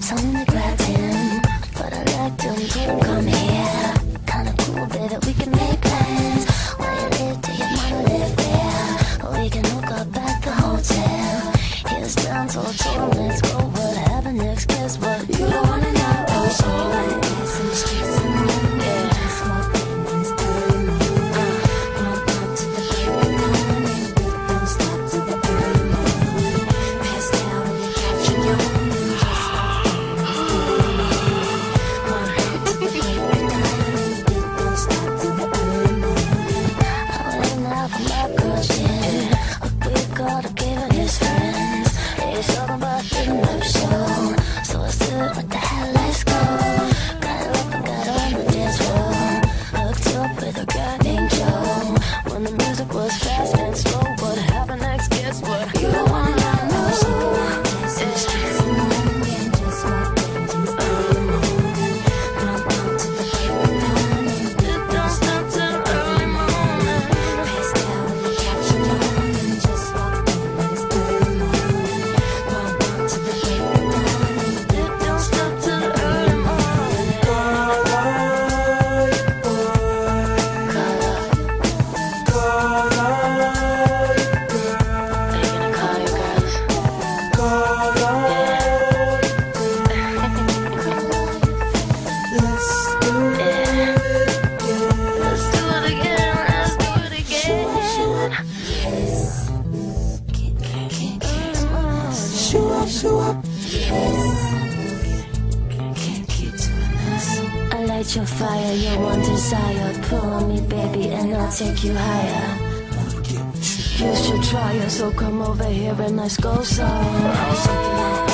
something to grabbed him, but I liked him, told him come here. Kinda cool, baby, we can make plans. Where you live, do your mama live there? We can hook up at the hotel. Here's down, so I told him let's go. What happened next? Guess what? You don't wanna know. So I dance in the streets and yeah. Smoke and early morning. Pump up to the break of dawn. Don't stop to the early morning. Passed out and you catch your yawning. Just like one hurt to the break of dawn. Don't stop to the early morning. I went out for my crushing. A quick call to give it his friends. They was talking about the love show. So I said, what the hell, let's go. Got up and got on the dance floor. Hooked up with a guy named Joe. When the music was fast and slow, what happened next? Guess what? You don't wanna know. So I dance in the streets and then just walked into the early morning. Pump up to the break of dawn. Don't stop till early morning. Passed out and you catch your yawning. Just walked in this early morning. Pump up to the break of dawn. Don't stop till early morning. Call up. Are you gonna call your girls? Yeah. Let's do it again. Let's do it again. Can't keep doing this. I light your fire, your one desire. Pull on me, baby, and I'll take you higher. You should try it, so come over here and let's go. So